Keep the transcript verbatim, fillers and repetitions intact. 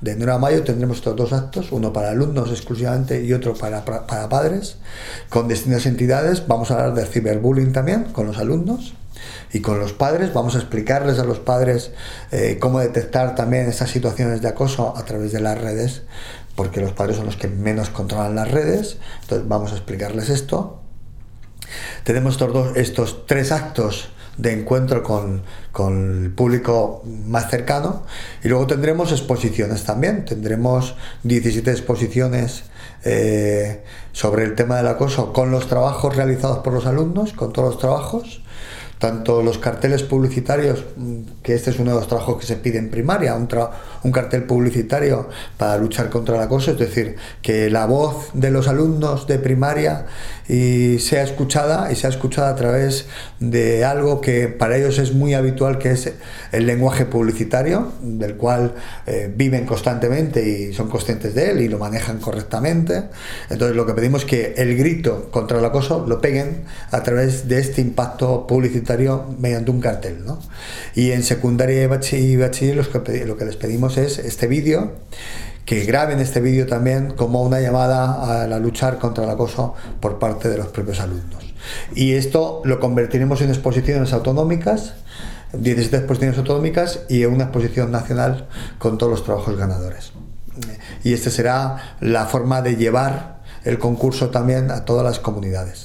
De enero a mayo tendremos estos dos actos, uno para alumnos exclusivamente y otro para, para, para padres, con distintas entidades. Vamos a hablar del ciberbullying también con los alumnos y con los padres. Vamos a explicarles a los padres eh, cómo detectar también estas situaciones de acoso a través de las redes, porque los padres son los que menos controlan las redes. Entonces vamos a explicarles esto. Tenemos estos, dos, estos tres actos de encuentro con, con el público más cercano, y luego tendremos exposiciones también. Tendremos diecisiete exposiciones eh, sobre el tema del acoso, con los trabajos realizados por los alumnos, con todos los trabajos, tanto los carteles publicitarios, que este es uno de los trabajos que se pide en primaria, un, un cartel publicitario para luchar contra el acoso, es decir, que la voz de los alumnos de primaria y sea escuchada, y sea escuchada a través de algo que para ellos es muy habitual, que es el lenguaje publicitario, del cual eh, viven constantemente y son conscientes de él y lo manejan correctamente. Entonces lo que pedimos es que el grito contra el acoso lo peguen a través de este impacto publicitario mediante un cartel, ¿no? Y en secundaria y bachiller, bachiller lo, que, lo que les pedimos es este vídeo, que graben este vídeo también como una llamada a la luchar contra el acoso por parte de los propios alumnos. Y esto lo convertiremos en exposiciones autonómicas, diecisiete exposiciones autonómicas y en una exposición nacional con todos los trabajos ganadores. Y esta será la forma de llevar el concurso también a todas las comunidades.